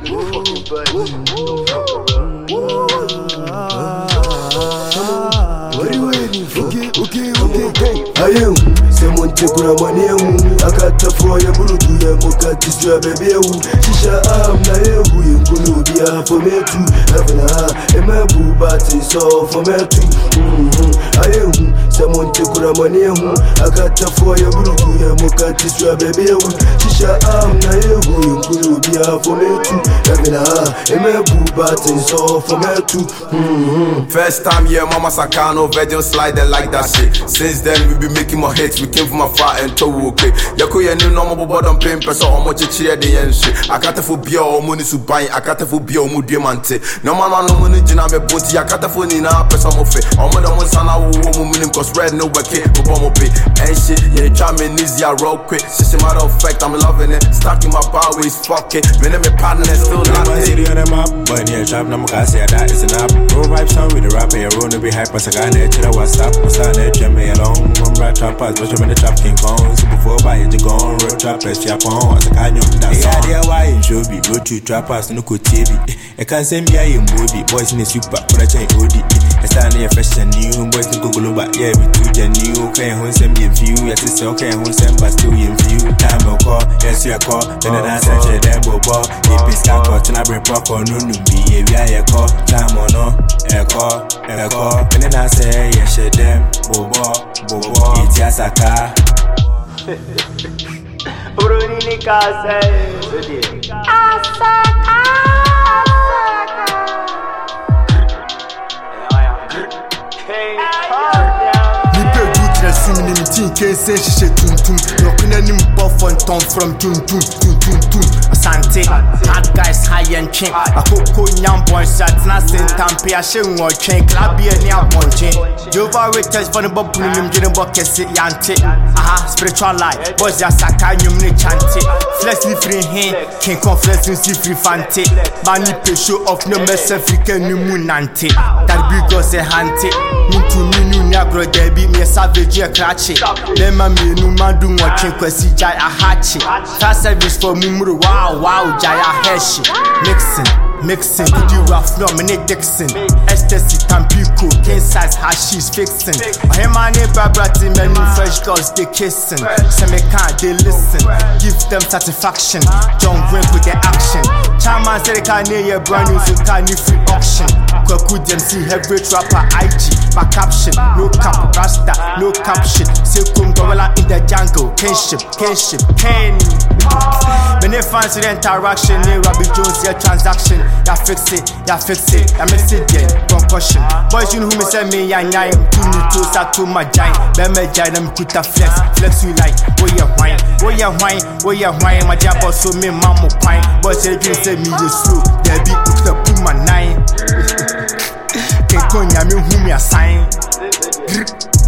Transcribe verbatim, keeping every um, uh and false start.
fucking birds. What are you waiting for? Okay, okay, okay. I am someone take money. I got to for your Burudu, Mokati, baby. Shisha, I'm not a who you could be for me too. Having a my boo, but it's all for me too. I am someone take money. I got to for your Burudu, Mokati, baby. Shisha, I'm not a who you could be for me too. Having a my boo, but it's all for me too. First time, yeah, Mama Sakano, Virgin slider like that shit. Since then, we be making more hits. We came from afar and told okay. Yako ya new normal bottom pain person or much cheer the end shit. I can't for beer or money to buy. I can't for beer or diamante. No man, no money, Jina, but I can't for Nina, person of it. I'm on the one son, I will woman, cause red no bucket, Obama pay. And shit, yeah, try me easy, I roll quick. Just a matter of fact, I'm loving it. Stuck in my power, it's fucking. When I'm a partner, still not city on the map. But yeah, trap, no more, I say that is enough. Roll vibes on with the rapper, you're rolling be hype, I got it, chill, what's up, what's on it, Jimmy alone. One right trappers, but you're in the trap king Kong. So before buy it, you go on road trappers, chap on, as a kind of that's all. Yeah, why you should be road to trappers, no could T V. I can't send me a movie, boys in the super, but I change O D. I stand here fresh and new, boys to go global, yeah, we do the new. Okay, who send me a view, yes, it's okay, who send but still in view. Time will call, yes, you call, then I send you them ball. If it's got caught, and I bring pop on no new behavior, I call, time or no, I call, I call, and then I say, yes, you them, bobo, bobo, it's yes, I car. Bruni casa, Seventeen case she tum tum. Looking at him buff on tom from tum tum tum tum tum. Asante, hard guys high and chain. A coco young boy shot, nothing tampi. I should watch chain, clabby and young one chain. Jova Ritters for the bob premium, Jim Bucket, Yante. Aha, spiritual life, boys, Yasaka, you may chant it. Flexly free hand, King Conflex, and see free fante. Mani show of no mess African new moon nante. That big girls a hante. Into me, Nagro, Debbie, me a savage. Lema me no man do watching kwesi jai a hachi. Fast service for mumuru wow wow jaya heshi. Mixing, mixing, could you rough no mini Dixon. Ecstasy Tampico, king size hashi's fixing. Him and neighbor brati many fresh girls they kissing. Some can't they listen, give them satisfaction. John Wayne with the action. Chairman said they can't near your brand new so can't free auction. Kwaku them see every rapper I G, my caption, no cap, rasta, no caption. Say come gorilla in the jungle, kinship, kinship, kin. Many fans with interaction, near Robbie Jones, your transaction. Ya fix it, ya fix it, ya mix it, yeah, concussion. Boys, you know who me say me, ya nine, two new toes, I to my giant. Bema giant, I'm put a flex, flex you like, where you wine, where you wine, where you wine, my job so me, mama pine. Boys, you can say me, you slow, they be look up to my nine. Can't call me, who me a sign.